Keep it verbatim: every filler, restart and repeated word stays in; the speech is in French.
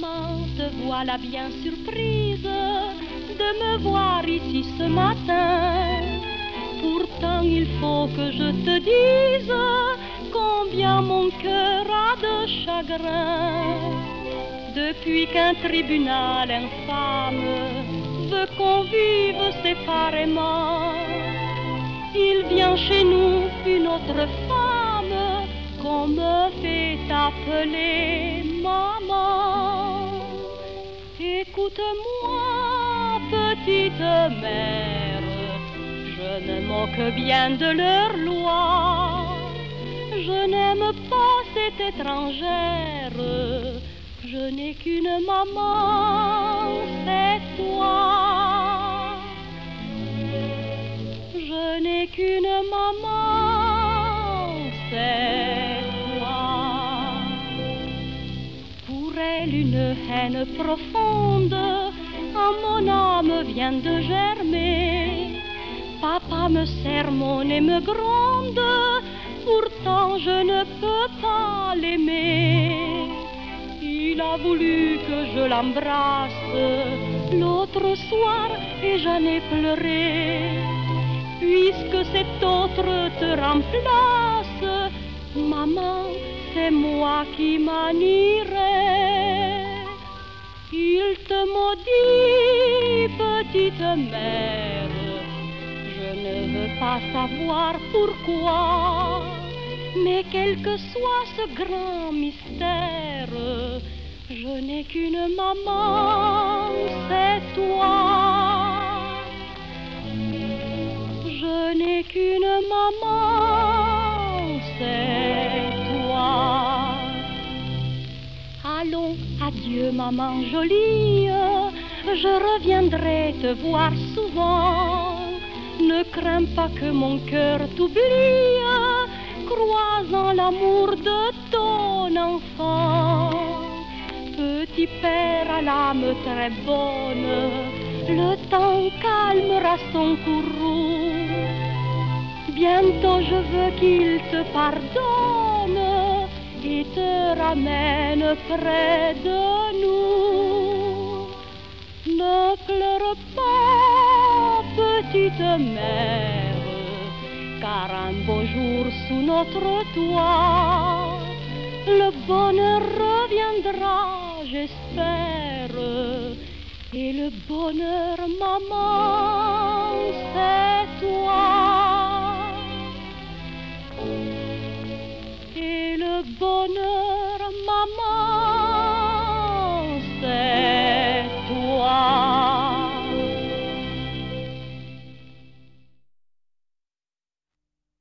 Maman, te voilà bien surprise de me voir ici ce matin. Pourtant il faut que je te dise combien mon cœur a de chagrin. Depuis qu'un tribunal infâme veut qu'on vive séparément, il vient chez nous une autre femme qu'on me fait appeler maman. Écoute-moi, petite mère, je me moque bien de leurs lois. Je n'aime pas cette étrangère, je n'ai qu'une maman, c'est toi. Je n'ai qu'une maman, c'est toi. Pour elle, une haine profonde en mon âme vient de germer. Papa me sermonne et me gronde, pourtant je ne peux pas l'aimer. Il a voulu que je l'embrasse l'autre soir et j'en ai pleuré. Puisque cet autre te remplace, maman, c'est moi qui m'en irai. Il te maudit, petite mère, je ne veux pas savoir pourquoi, mais quel que soit ce grand mystère, je n'ai qu'une maman, c'est toi. Je n'ai qu'une maman, c'est toi. Allons, adieu maman jolie, je reviendrai te voir souvent. Ne crains pas que mon cœur t'oublie, crois en l'amour de ton enfant. Petit père à l'âme très bonne, le temps calmera son courroux. Bientôt je veux qu'il te pardonne et te ramène près de nous. Ne pleure pas, petite mère, car un beau jour sous notre toit, le bonheur reviendra, j'espère. Et le bonheur, maman, c'est toi. Et le bonheur